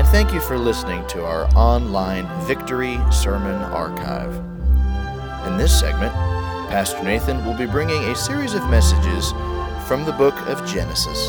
and thank you for listening to our online Victory Sermon Archive. In this segment, Pastor Nathan will be bringing a series of messages from the book of Genesis.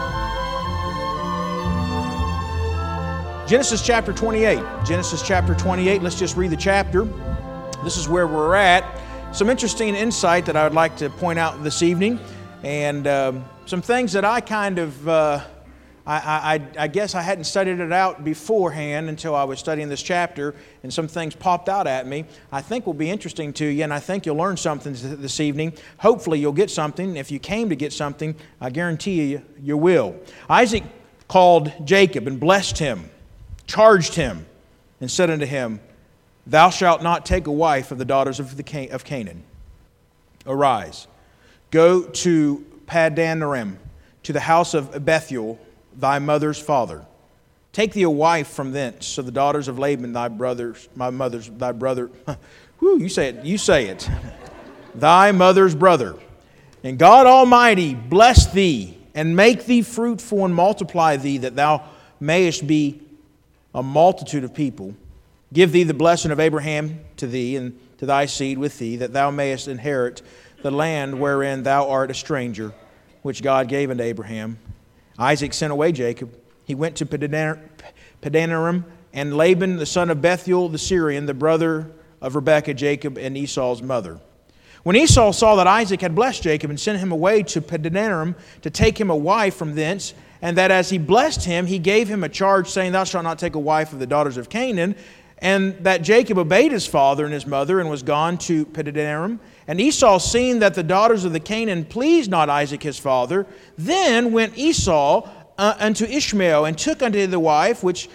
Genesis chapter 28. Genesis chapter 28, let's just read the chapter. This is where we're at. Some interesting insight that I would like to point out this evening, and some things that I kind of, I guess I hadn't studied it out beforehand until I was studying this chapter, and some things popped out at me. I think will be interesting to you, and I think you'll learn something this evening. Hopefully you'll get something. If you came to get something, I guarantee you will. Isaac called Jacob and blessed him, charged him, and said unto him, Thou shalt not take a wife of the daughters of Canaan. Arise, go to Padanaram, to the house of Bethuel, thy mother's father. Take thee a wife from thence of the daughters of Laban, thy brother. You say it. Thy mother's brother. And God Almighty bless thee, and make thee fruitful, and multiply thee, that thou mayest be a multitude of people. Give thee the blessing of Abraham to thee, and to thy seed with thee, that thou mayest inherit the land wherein thou art a stranger, which God gave unto Abraham. Isaac sent away Jacob. He went to Padanaram, and Laban, the son of Bethuel the Syrian, the brother of Rebekah, Jacob, and Esau's mother. When Esau saw that Isaac had blessed Jacob and sent him away to Padanaram to take him a wife from thence, and that as he blessed him, he gave him a charge, saying, Thou shalt not take a wife of the daughters of Canaan, and that Jacob obeyed his father and his mother, and was gone to Padanaram. And Esau, seeing that the daughters of the Canaan pleased not Isaac his father, then went Esau unto Ishmael, and took unto the wife which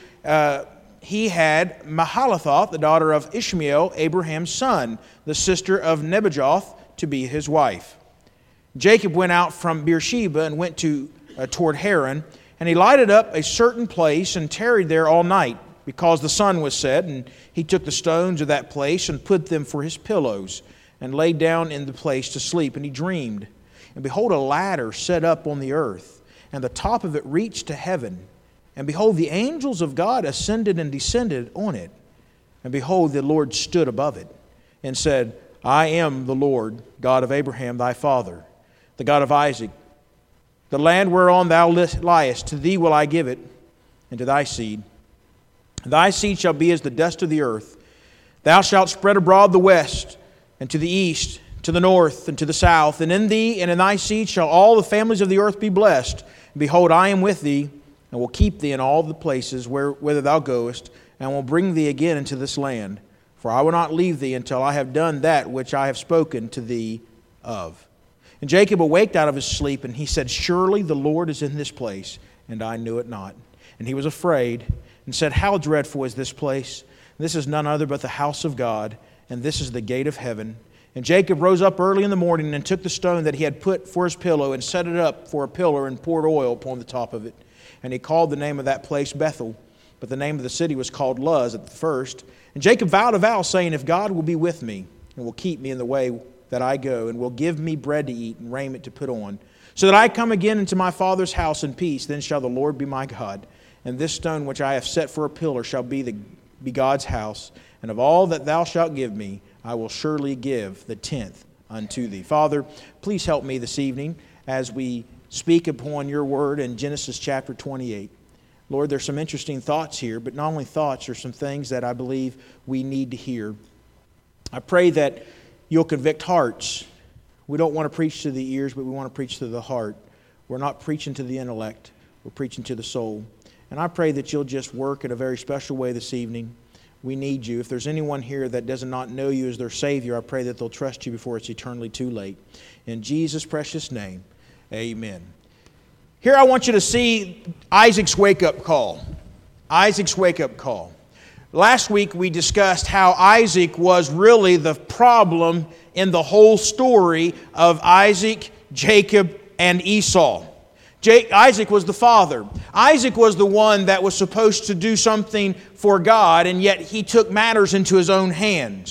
he had, Mahalathoth, the daughter of Ishmael, Abraham's son, the sister of Nebajoth, to be his wife. Jacob went out from Beersheba and went toward Haran, and he lighted up a certain place and tarried there all night, because the sun was set. And he took the stones of that place and put them for his pillows, and lay down in the place to sleep. And he dreamed, and behold, a ladder set up on the earth, and the top of it reached to heaven. And behold, the angels of God ascended and descended on it. And behold, the Lord stood above it, and said, I am the Lord, God of Abraham thy father, the God of Isaac. The land whereon thou liest, to thee will I give it, and to thy seed. Thy seed shall be as the dust of the earth. Thou shalt spread abroad the west, and to the east, to the north, and to the south. And in thee and in thy seed shall all the families of the earth be blessed. And behold, I am with thee, and will keep thee in all the places whither thou goest, and will bring thee again into this land. For I will not leave thee until I have done that which I have spoken to thee of. And Jacob awaked out of his sleep, and he said, Surely the Lord is in this place, and I knew it not. And he was afraid, and said, How dreadful is this place? This is none other but the house of God, and this is the gate of heaven. And Jacob rose up early in the morning, and took the stone that he had put for his pillow, and set it up for a pillar, and poured oil upon the top of it. And he called the name of that place Bethel, but the name of the city was called Luz at the first. And Jacob vowed a vow, saying, If God will be with me, and will keep me in the way that I go, and will give me bread to eat and raiment to put on, so that I come again into my father's house in peace, then shall the Lord be my God. And this stone which I have set for a pillar shall be God's house. And of all that thou shalt give me, I will surely give the tenth unto thee. Father, please help me this evening as we speak upon your word in Genesis chapter 28. Lord, there's some interesting thoughts here, but not only thoughts, there's some things that I believe we need to hear. I pray that you'll convict hearts. We don't want to preach to the ears, but we want to preach to the heart. We're not preaching to the intellect. We're preaching to the soul. And I pray that you'll just work in a very special way this evening. We need you. If there's anyone here that does not know you as their Savior, I pray that they'll trust you before it's eternally too late. In Jesus' precious name, amen. Here I want you to see Isaac's wake-up call. Isaac's wake-up call. Last week we discussed how Isaac was really the problem in the whole story of Isaac, Jacob, and Esau. Isaac was the father. Isaac was the one that was supposed to do something for God, and yet he took matters into his own hands.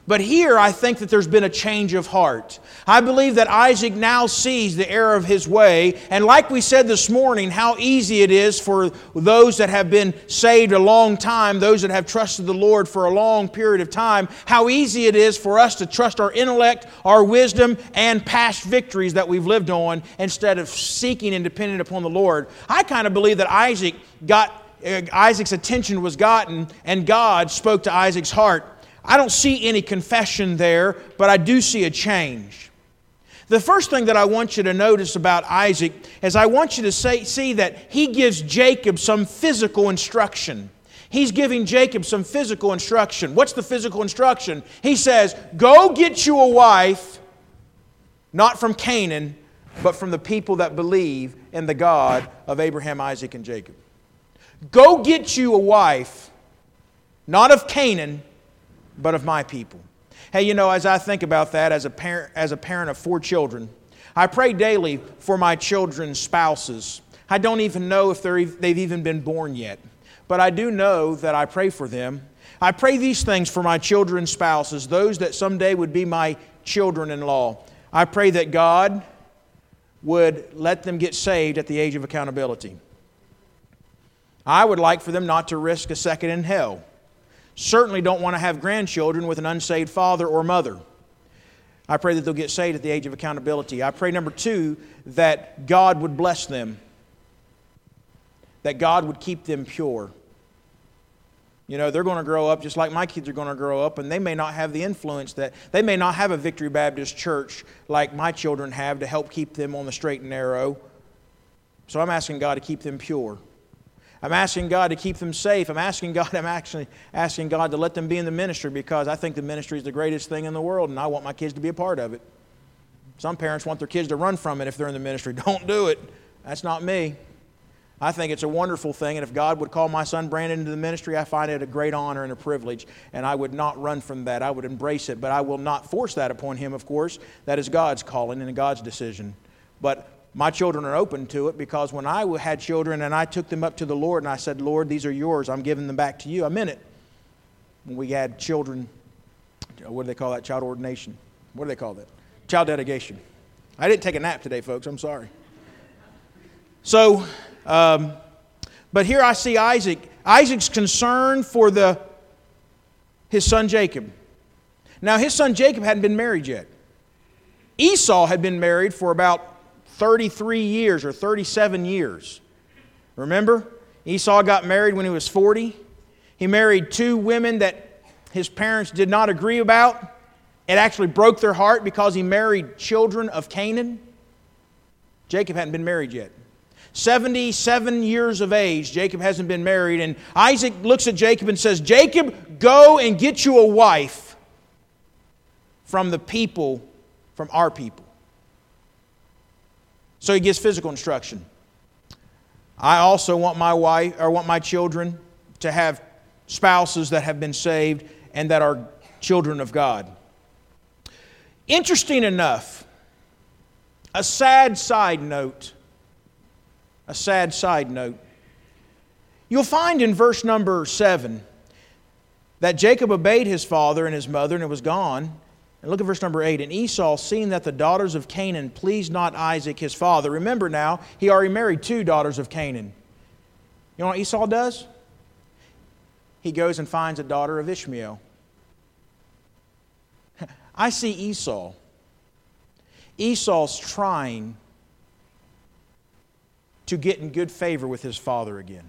But here I think that there's been a change of heart. I believe that Isaac now sees the error of his way. And like we said this morning, how easy it is for those that have been saved a long time, those that have trusted the Lord for a long period of time, how easy it is for us to trust our intellect, our wisdom, and past victories that we've lived on instead of seeking and depending upon the Lord. I kind of believe that Isaac's attention was gotten and God spoke to Isaac's heart. I don't see any confession there, but I do see a change. The first thing that I want you to notice about Isaac is I want you to see that he gives Jacob some physical instruction. He's giving Jacob some physical instruction. What's the physical instruction? He says, go get you a wife, not from Canaan, but from the people that believe in the God of Abraham, Isaac, and Jacob. Go get you a wife, not of Canaan, but of my people. Hey, as I think about that, as a parent of 4 children, I pray daily for my children's spouses. I don't even know if they've even been born yet, but I do know that I pray for them. I pray these things for my children's spouses, those that someday would be my children-in-law. I pray that God would let them get saved at the age of accountability. I would like for them not to risk a second in hell. Certainly don't want to have grandchildren with an unsaved father or mother. I pray that they'll get saved at the age of accountability. I pray, number 2, that God would bless them. That God would keep them pure. They're going to grow up just like my kids are going to grow up, and they may not have the influence they may not have a Victory Baptist Church like my children have to help keep them on the straight and narrow. So I'm asking God to keep them pure. I'm asking God to keep them safe. I'm actually asking God to let them be in the ministry, because I think the ministry is the greatest thing in the world, and I want my kids to be a part of it. Some parents want their kids to run from it if they're in the ministry. Don't do it. That's not me. I think it's a wonderful thing, and if God would call my son Brandon into the ministry, I find it a great honor and a privilege, and I would not run from that. I would embrace it, but I will not force that upon him, of course. That is God's calling and God's decision. But my children are open to it, because when I had children and I took them up to the Lord and I said, Lord, these are yours, I'm giving them back to you, I meant it. When we had children, what do they call that? Child ordination. What do they call that? Child dedication. I didn't take a nap today, folks, I'm sorry. So, but here I see Isaac's concern for his son Jacob. Now, his son Jacob hadn't been married yet. Esau had been married for about 33 years or 37 years. Remember? Esau got married when he was 40. He married 2 women that his parents did not agree about. It actually broke their heart because he married children of Canaan. Jacob hadn't been married yet. 77 years of age, Jacob hasn't been married, and Isaac looks at Jacob and says, Jacob, go and get you a wife from the people, from our people. So he gives physical instruction. I also want my children to have spouses that have been saved and that are children of God. Interesting enough, a sad side note. You'll find in verse number 7 that Jacob obeyed his father and his mother, and it was gone. And look at verse number 8. And Esau, seeing that the daughters of Canaan pleased not Isaac his father. Remember now, he already married 2 daughters of Canaan. You know what Esau does? He goes and finds a daughter of Ishmael. I see Esau. Esau's trying to get in good favor with his father again.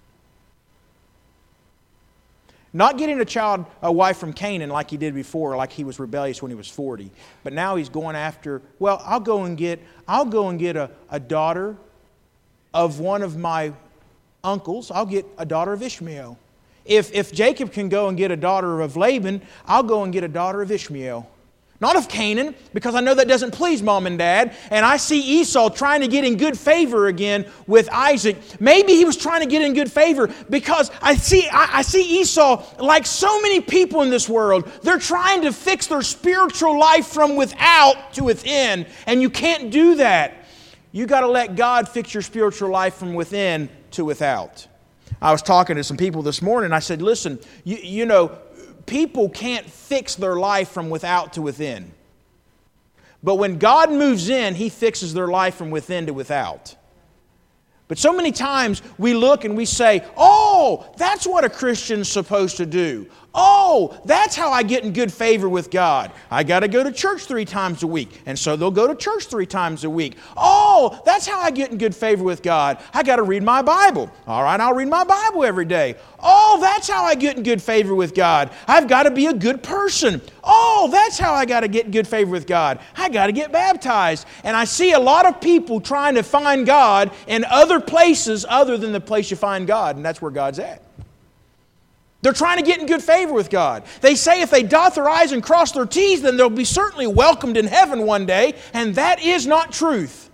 Not getting a wife from Canaan like he did before, like he was rebellious when he was 40. But now he's going after, well, I'll go and get a daughter of one of my uncles. I'll get a daughter of Ishmael. If Jacob can go and get a daughter of Laban, I'll go and get a daughter of Ishmael. Not of Canaan, because I know that doesn't please Mom and Dad. And I see Esau trying to get in good favor again with Isaac. Maybe he was trying to get in good favor because I see Esau, like so many people in this world, they're trying to fix their spiritual life from without to within. And you can't do that. You got to let God fix your spiritual life from within to without. I was talking to some people this morning. I said, listen, you know, people can't fix their life from without to within. But when God moves in, He fixes their life from within to without. But so many times we look and we say, oh, that's what a Christian's supposed to do. Oh, that's how I get in good favor with God. I got to go to church 3 times a week. And so they'll go to church 3 times a week. Oh, that's how I get in good favor with God. I got to read my Bible. All right, I'll read my Bible every day. Oh, that's how I get in good favor with God. I've got to be a good person. Oh, that's how I got to get in good favor with God. I got to get baptized. And I see a lot of people trying to find God in other places other than the place you find God, and that's where God's at. They're trying to get in good favor with God. They say if they dot their I's and cross their T's, then they'll be certainly welcomed in heaven one day, and that is not truth.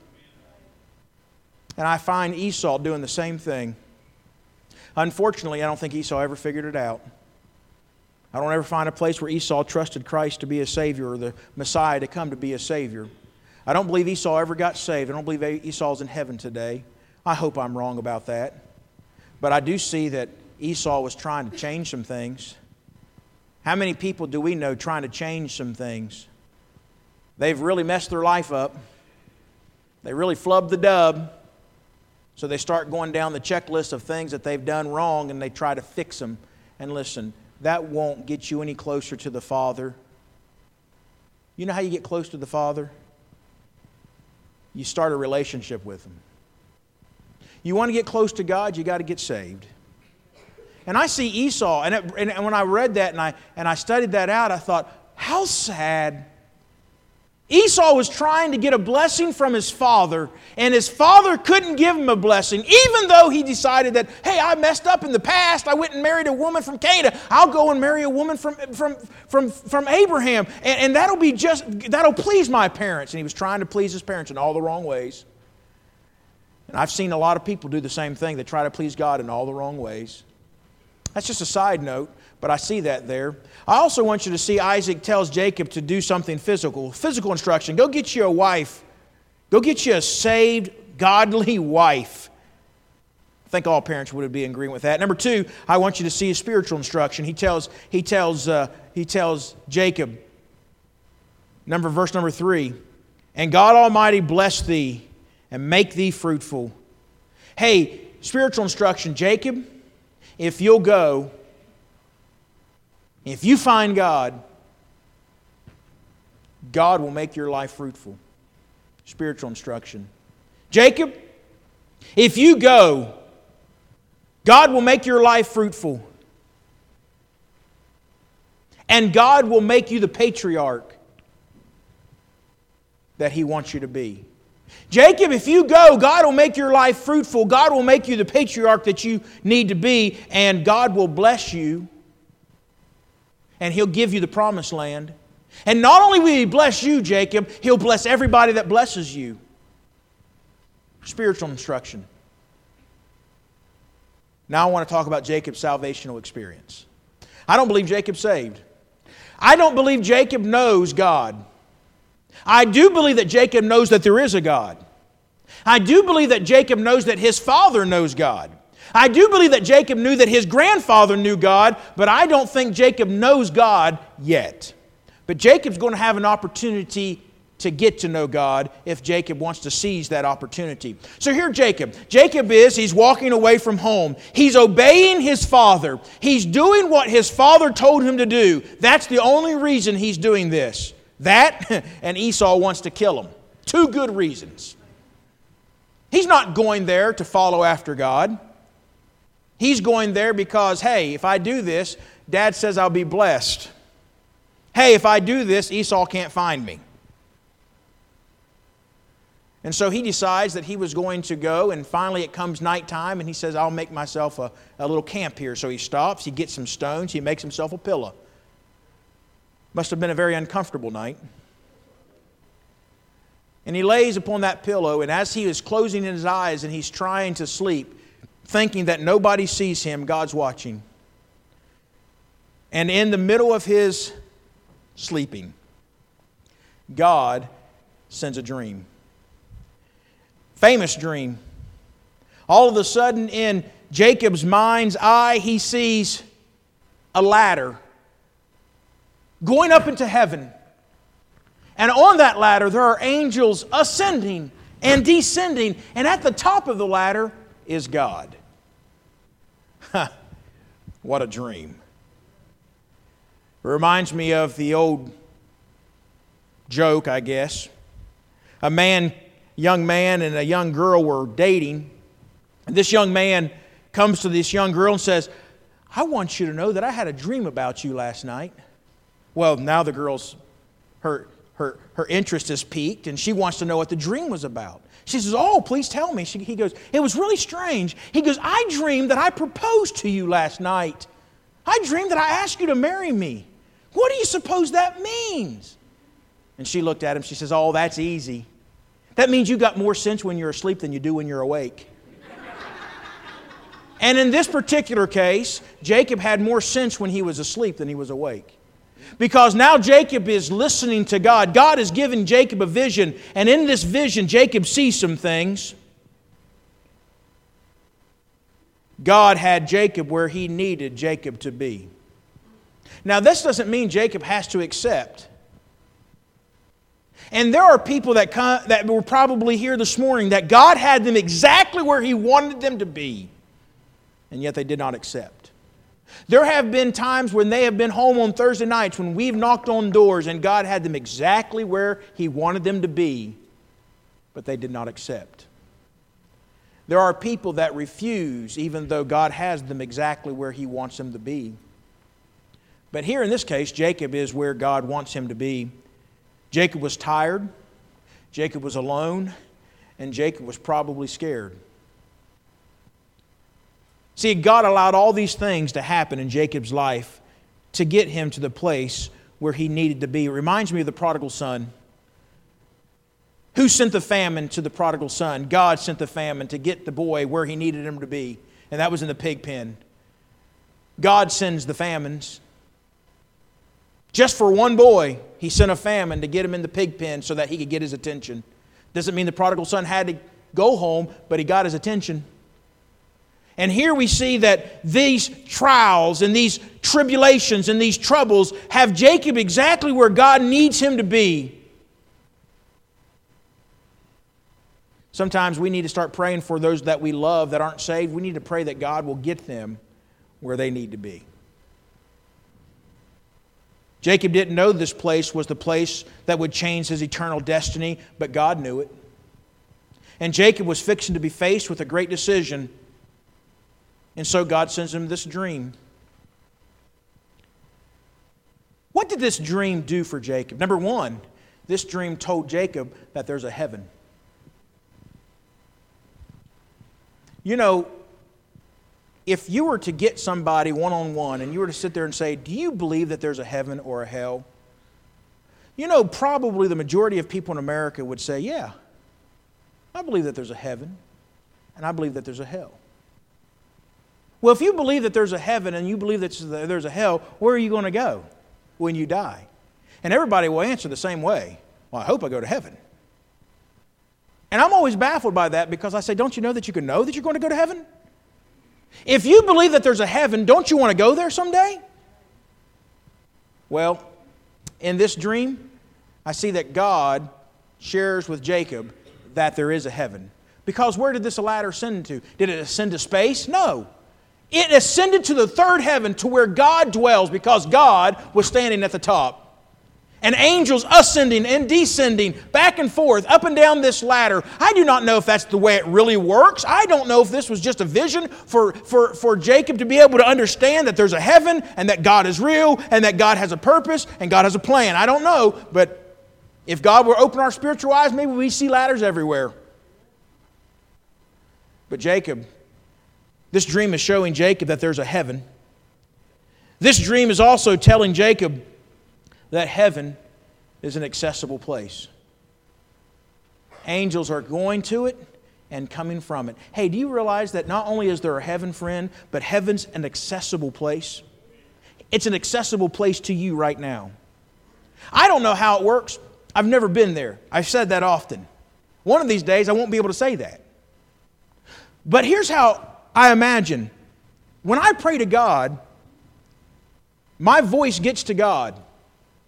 And I find Esau doing the same thing. Unfortunately, I don't think Esau ever figured it out. I don't ever find a place where Esau trusted Christ to be a Savior or the Messiah to come to be a Savior. I don't believe Esau ever got saved. I don't believe Esau's in heaven today. I hope I'm wrong about that. But I do see that Esau was trying to change some things. How many people do we know trying to change some things? They've really messed their life up. They really flubbed the dub. So they start going down the checklist of things that they've done wrong and they try to fix them. And listen, that won't get you any closer to the Father. You know how you get close to the Father? You start a relationship with Him. You want to get close to God, you got to get saved. And I see Esau, and when I read that and I studied that out, I thought, how sad. Esau was trying to get a blessing from his father, and his father couldn't give him a blessing, even though he decided that, hey, I messed up in the past. I went and married a woman from Canaan. I'll go and marry a woman from Abraham, and that'll please my parents. And he was trying to please his parents in all the wrong ways. And I've seen a lot of people do the same thing. They try to please God in all the wrong ways. That's just a side note, but I see that there. I also want you to see Isaac tells Jacob to do something physical. Physical instruction. Go get you a wife. Go get you a saved, godly wife. I think all parents would be in agreement with that. Number 2, I want you to see his spiritual instruction. He tells Jacob, verse number 3, and God Almighty bless thee and make thee fruitful. Hey, spiritual instruction, Jacob, if you'll go, if you find God, God will make your life fruitful. Spiritual instruction. Jacob, if you go, God will make your life fruitful. And God will make you the patriarch that He wants you to be. Jacob, if you go, God will make your life fruitful. God will make you the patriarch that you need to be, and God will bless you, and He'll give you the promised land. And not only will He bless you, Jacob, He'll bless everybody that blesses you. Spiritual instruction. Now I want to talk about Jacob's salvational experience. I don't believe Jacob's saved. I don't believe Jacob knows God. I do believe that Jacob knows that there is a God. I do believe that Jacob knows that his father knows God. I do believe that Jacob knew that his grandfather knew God, but I don't think Jacob knows God yet. But Jacob's going to have an opportunity to get to know God if Jacob wants to seize that opportunity. So here Jacob. He's walking away from home. He's obeying his father. He's doing what his father told him to do. That's the only reason he's doing this. That and Esau wants to kill him. 2 good reasons. He's not going there to follow after God. He's going there because, hey, if I do this, Dad says I'll be blessed. Hey, if I do this, Esau can't find me. And so he decides that he was going to go, and finally it comes nighttime, and he says, I'll make myself a little camp here. So he stops, he gets some stones, he makes himself a pillow. Must have been a very uncomfortable night. And he lays upon that pillow, and as he is closing his eyes and he's trying to sleep, thinking that nobody sees him, God's watching. And in the middle of his sleeping, God sends a dream. Famous dream. All of a sudden, in Jacob's mind's eye, he sees a ladder going up into heaven. And on that ladder, there are angels ascending and descending. And at the top of the ladder is God. What a dream. It reminds me of the old joke, I guess. A young man and a young girl were dating. And this young man comes to this young girl and says, I want you to know that I had a dream about you last night. Well, now the girl's, her interest is piqued, and she wants to know what the dream was about. She says, oh, please tell me. He goes, it was really strange. He goes, I dreamed that I proposed to you last night. I dreamed that I asked you to marry me. What do you suppose that means? And she looked at him. She says, oh, that's easy. That means you got more sense when you're asleep than you do when you're awake. And in this particular case, Jacob had more sense when he was asleep than he was awake. Because now Jacob is listening to God. God has given Jacob a vision, and in this vision, Jacob sees some things. God had Jacob where He needed Jacob to be. Now, this doesn't mean Jacob has to accept. And there are people that were probably here this morning that God had them exactly where He wanted them to be, and yet they did not accept. There have been times when they have been home on Thursday nights when we've knocked on doors and God had them exactly where He wanted them to be, but they did not accept. There are people that refuse even though God has them exactly where He wants them to be. But here in this case, Jacob is where God wants him to be. Jacob was tired, Jacob was alone, and Jacob was probably scared. See, God allowed all these things to happen in Jacob's life to get him to the place where he needed to be. It reminds me of the prodigal son. Who sent the famine to the prodigal son? God sent the famine to get the boy where He needed him to be, and that was in the pig pen. God sends the famines. Just for one boy, He sent a famine to get him in the pig pen so that he could get his attention. Doesn't mean the prodigal son had to go home, but he got his attention. And here we see that these trials and these tribulations and these troubles have Jacob exactly where God needs him to be. Sometimes we need to start praying for those that we love that aren't saved. We need to pray that God will get them where they need to be. Jacob didn't know this place was the place that would change his eternal destiny, but God knew it. And Jacob was fixing to be faced with a great decision. And so God sends him this dream. What did this dream do for Jacob? Number one, this dream told Jacob that there's a heaven. You know, if you were to get somebody one-on-one and you were to sit there and say, do you believe that there's a heaven or a hell? You know, probably the majority of people in America would say, yeah, I believe that there's a heaven and I believe that there's a hell. Well, if you believe that there's a heaven and you believe that there's a hell, where are you going to go when you die? And everybody will answer the same way. Well, I hope I go to heaven. And I'm always baffled by that because I say, don't you know that you can know that you're going to go to heaven? If you believe that there's a heaven, don't you want to go there someday? Well, in this dream, I see that God shares with Jacob that there is a heaven. Because where did this ladder ascend to? Did it ascend to space? No. It ascended to the third heaven to where God dwells because God was standing at the top. And angels ascending and descending back and forth, up and down this ladder. I do not know if that's the way it really works. I don't know if this was just a vision for Jacob to be able to understand that there's a heaven and that God is real and that God has a purpose and God has a plan. I don't know, but if God were to open our spiritual eyes, maybe we see ladders everywhere. But Jacob, this dream is showing Jacob that there's a heaven. This dream is also telling Jacob that heaven is an accessible place. Angels are going to it and coming from it. Hey, do you realize that not only is there a heaven, friend, but heaven's an accessible place? It's an accessible place to you right now. I don't know how it works. I've never been there. I've said that often. One of these days I won't be able to say that. But here's how I imagine. When I pray to God, my voice gets to God.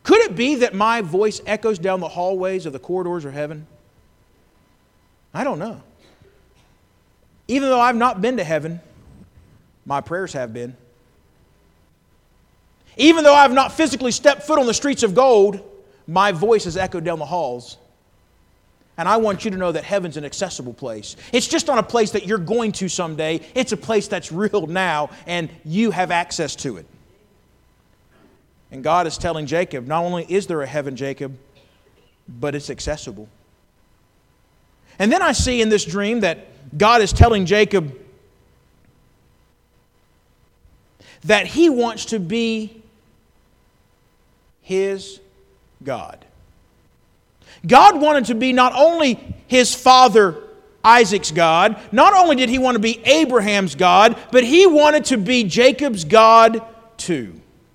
Could it be that my voice echoes down the hallways of the corridors of heaven? I don't know. Even though I've not been to heaven, my prayers have been. Even though I've not physically stepped foot on the streets of gold, my voice has echoed down the halls. And I want you to know that heaven's an accessible place. It's just not a place that you're going to someday. It's a place that's real now, and you have access to it. And God is telling Jacob, not only is there a heaven, Jacob, but it's accessible. And then I see in this dream that God is telling Jacob that He wants to be his God. God wanted to be not only his father Isaac's God, not only did He want to be Abraham's God, but He wanted to be Jacob's God too.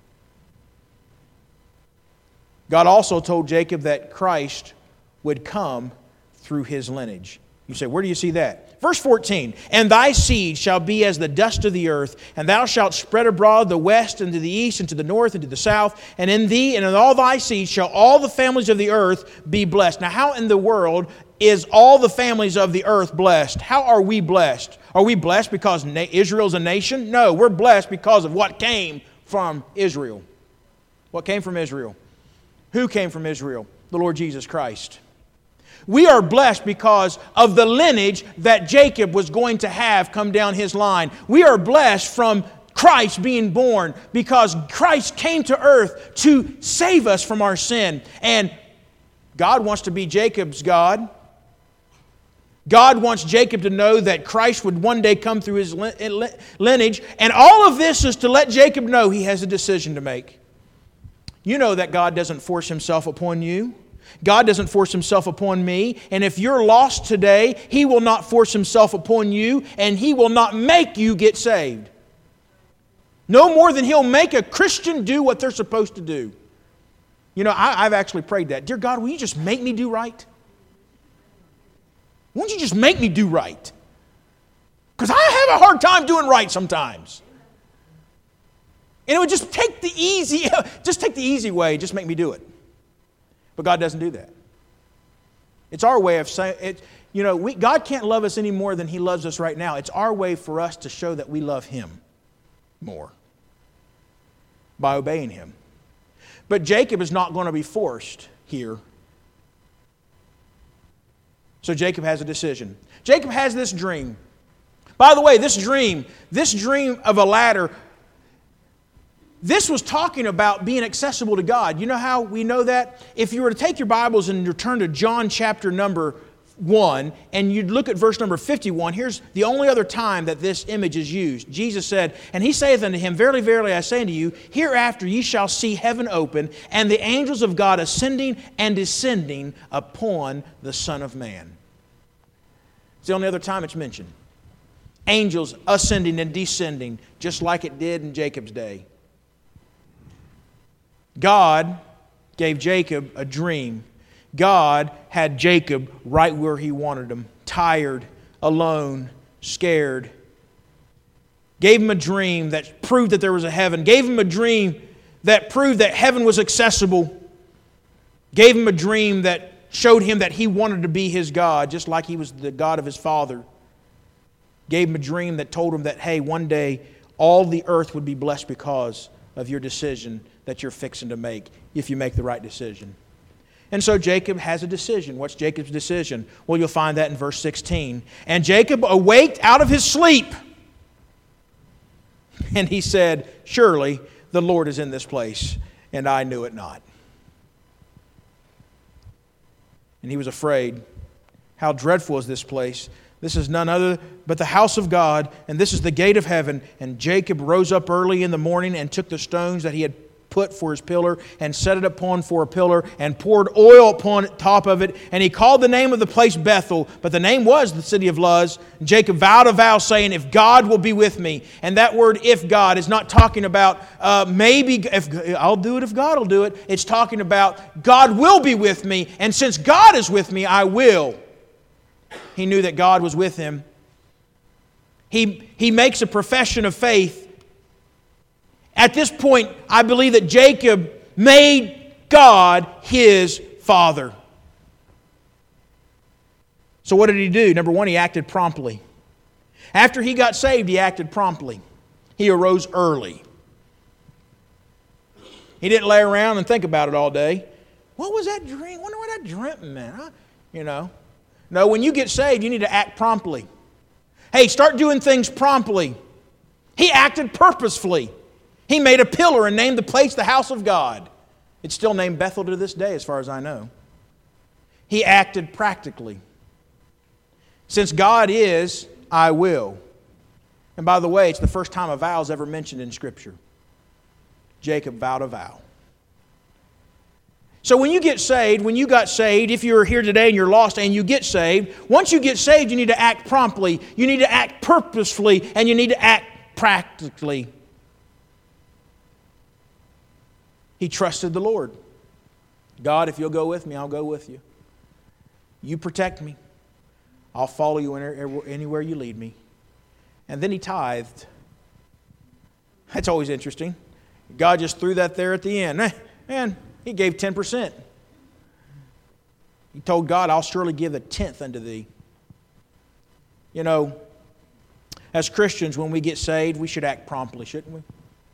God also told Jacob that Christ would come through his lineage. You say, where do you see that? Verse 14, and thy seed shall be as the dust of the earth, and thou shalt spread abroad the west and to the east and to the north and to the south, and in thee and in all thy seed shall all the families of the earth be blessed. Now, how in the world is all the families of the earth blessed? How are we blessed? Are we blessed because Israel's a nation? No, we're blessed because of what came from Israel. What came from Israel? Who came from Israel? The Lord Jesus Christ. We are blessed because of the lineage that Jacob was going to have come down his line. We are blessed from Christ being born because Christ came to earth to save us from our sin. And God wants to be Jacob's God. God wants Jacob to know that Christ would one day come through his lineage. And all of this is to let Jacob know he has a decision to make. You know that God doesn't force Himself upon you. God doesn't force Himself upon me. And if you're lost today, He will not force Himself upon you, and He will not make you get saved. No more than He'll make a Christian do what they're supposed to do. You know, I've actually prayed that. Dear God, will You just make me do right? Won't You just make me do right? Because I have a hard time doing right sometimes. And it would just take the easy way, just make me do it. But God doesn't do that. It's our way of saying it. You know, God can't love us any more than He loves us right now. It's our way for us to show that we love Him more by obeying Him. But Jacob is not going to be forced here. So Jacob has a decision. Jacob has this dream. By the way, this dream of a ladder, this was talking about being accessible to God. You know how we know that? If you were to take your Bibles and return to John chapter number 1, and you'd look at verse number 51, here's the only other time that this image is used. Jesus said, and He saith unto him, Verily, verily, I say unto you, hereafter ye shall see heaven open, and the angels of God ascending and descending upon the Son of Man. It's the only other time it's mentioned. Angels ascending and descending, just like it did in Jacob's day. God gave Jacob a dream. God had Jacob right where He wanted him, tired, alone, scared. Gave him a dream that proved that there was a heaven. Gave him a dream that proved that heaven was accessible. Gave him a dream that showed him that he wanted to be his God, just like he was the God of his father. Gave him a dream that told him that, hey, one day all the earth would be blessed because of your decision that you're fixing to make, if you make the right decision. And so Jacob has a decision. What's Jacob's decision? Well, you'll find that in verse 16. And Jacob awaked out of his sleep, and he said, Surely the Lord is in this place, and I knew it not. And he was afraid. How dreadful is this place? This is none other but the house of God, and this is the gate of heaven. And Jacob rose up early in the morning and took the stones that he had put for his pillar and set it upon for a pillar and poured oil upon top of it. And he called the name of the place Bethel, but the name was the city of Luz. And Jacob vowed a vow saying, If God will be with me. And that word, if God, is not talking about maybe, if I'll do it if God will do it. It's talking about God will be with me. And since God is with me, I will. He knew that God was with him. He makes a profession of faith. At this point, I believe that Jacob made God his Father. So what did he do? Number one, he acted promptly. After he got saved, he acted promptly. He arose early. He didn't lay around and think about it all day. What was that dream? Wonder what I dreamt, man. No, when you get saved, you need to act promptly. Hey, start doing things promptly. He acted purposefully. He made a pillar and named the place the house of God. It's still named Bethel to this day, as far as I know. He acted practically. Since God is, I will. And by the way, it's the first time a vow is ever mentioned in Scripture. Jacob vowed a vow. So when you get saved, when you got saved, if you're here today and you're lost and you get saved, once you get saved, you need to act promptly, you need to act purposefully, and you need to act practically. He trusted the Lord. God, if you'll go with me, I'll go with you. You protect me. I'll follow you anywhere you lead me. And then he tithed. That's always interesting. God just threw that there at the end. Man, he gave 10%. He told God, I'll surely give a tenth unto thee. You know, as Christians, when we get saved, we should act promptly, shouldn't we?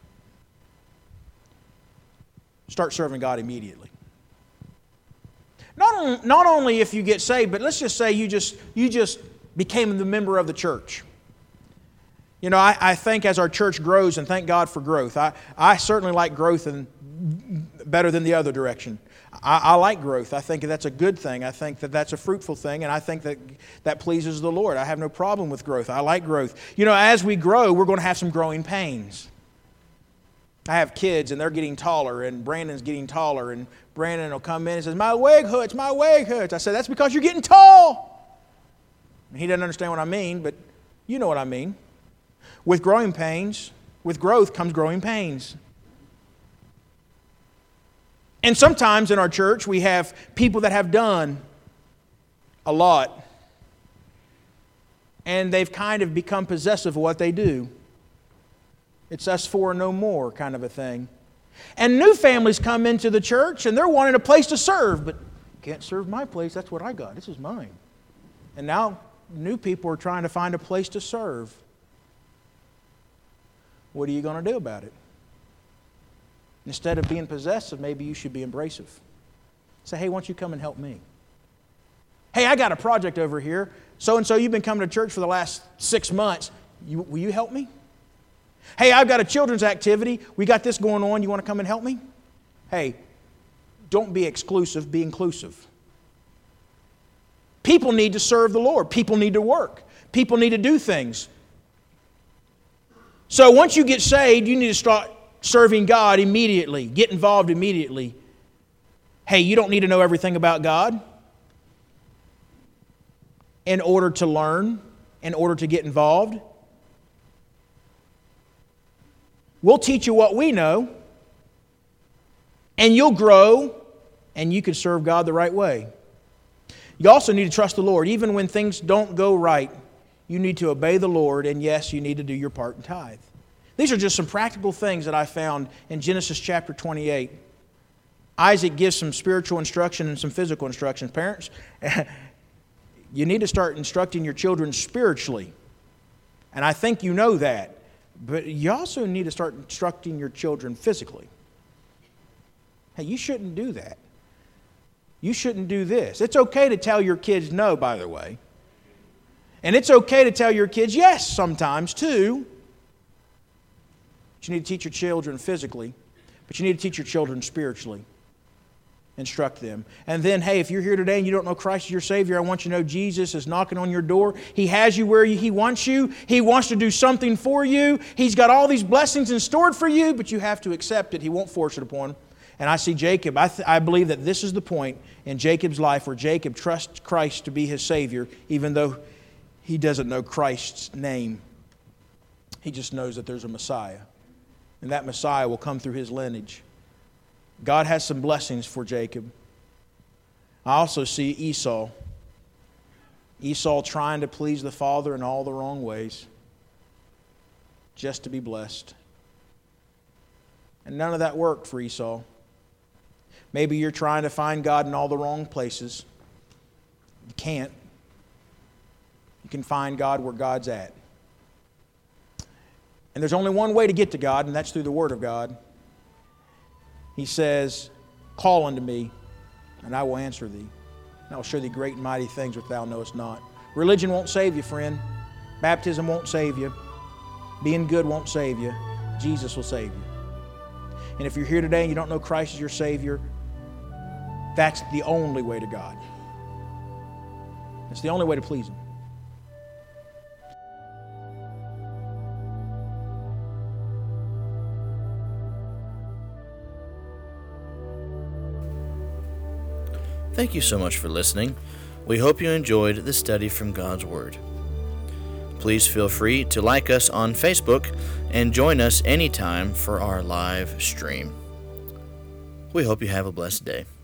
Start serving God immediately. Not only if you get saved, but let's just say you just became the member of the church. You know, I think as our church grows, and thank God for growth. I certainly like growth and better than the other direction. I like growth. I think that's a good thing. I think that's a fruitful thing, and I think that pleases the Lord. I have no problem with growth. I like growth. You know, as we grow, we're going to have some growing pains. I have kids, and they're getting taller, and Brandon's getting taller, and Brandon will come in and says, my leg hurts, my leg hurts. I said, that's because you're getting tall. And he doesn't understand what I mean, but you know what I mean. With growing pains, with growth comes growing pains. And sometimes in our church, we have people that have done a lot, and they've kind of become possessive of what they do. It's us four, no more kind of a thing. And new families come into the church, and they're wanting a place to serve, but can't serve my place. That's what I got. This is mine. And now new people are trying to find a place to serve. What are you going to do about it? Instead of being possessive, maybe you should be embracive. Say, hey, why don't you come and help me? Hey, I got a project over here. So-and-so, you've been coming to church for the last 6 months. Will you help me? Hey, I've got a children's activity. We got this going on. You want to come and help me? Hey, don't be exclusive. Be inclusive. People need to serve the Lord. People need to work. People need to do things. So once you get saved, you need to start serving God immediately. Get involved immediately. Hey, you don't need to know everything about God in order to learn, in order to get involved. We'll teach you what we know, and you'll grow, and you can serve God the right way. You also need to trust the Lord. Even when things don't go right, you need to obey the Lord, and yes, you need to do your part and tithe. These are just some practical things that I found in Genesis chapter 28. Isaac gives some spiritual instruction and some physical instruction. Parents, you need to start instructing your children spiritually. And I think you know that. But you also need to start instructing your children physically. Hey, you shouldn't do that. You shouldn't do this. It's okay to tell your kids no, by the way. And it's okay to tell your kids yes sometimes too. But you need to teach your children physically, but you need to teach your children spiritually. Instruct them. And then, hey, if you're here today and you don't know Christ as your Savior, I want you to know Jesus is knocking on your door. He has you where He wants you. He wants to do something for you. He's got all these blessings in store for you, but you have to accept it. He won't force it upon. And I see Jacob. I believe that this is the point in Jacob's life where Jacob trusts Christ to be his Savior, even though he doesn't know Christ's name. He just knows that there's a Messiah. And that Messiah will come through his lineage. God has some blessings for Jacob. I also see Esau. Esau trying to please the father in all the wrong ways, just to be blessed. And none of that worked for Esau. Maybe you're trying to find God in all the wrong places. You can't. You can find God where God's at. And there's only one way to get to God, and that's through the Word of God. He says, call unto me, and I will answer thee. And I will show thee great and mighty things which thou knowest not. Religion won't save you, friend. Baptism won't save you. Being good won't save you. Jesus will save you. And if you're here today and you don't know Christ as your Savior, that's the only way to God. It's the only way to please Him. Thank you so much for listening. We hope you enjoyed the study from God's Word. Please feel free to like us on Facebook and join us anytime for our live stream. We hope you have a blessed day.